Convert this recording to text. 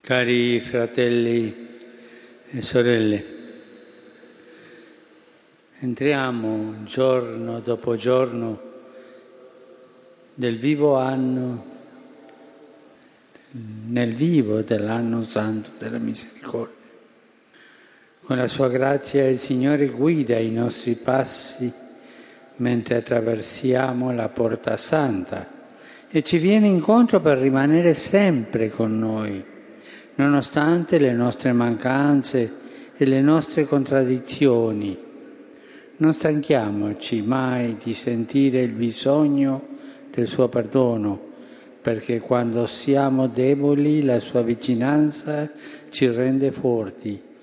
Cari fratelli e sorelle, entriamo giorno dopo giorno del vivo anno, nel vivo dell'anno santo della misericordia. Con la sua grazia il Signore guida i nostri passi mentre attraversiamo la porta santa e ci viene incontro per rimanere sempre con noi, nonostante le nostre mancanze e le nostre contraddizioni. Non stanchiamoci mai di sentire il bisogno del suo perdono, perché quando siamo deboli la sua vicinanza ci rende forti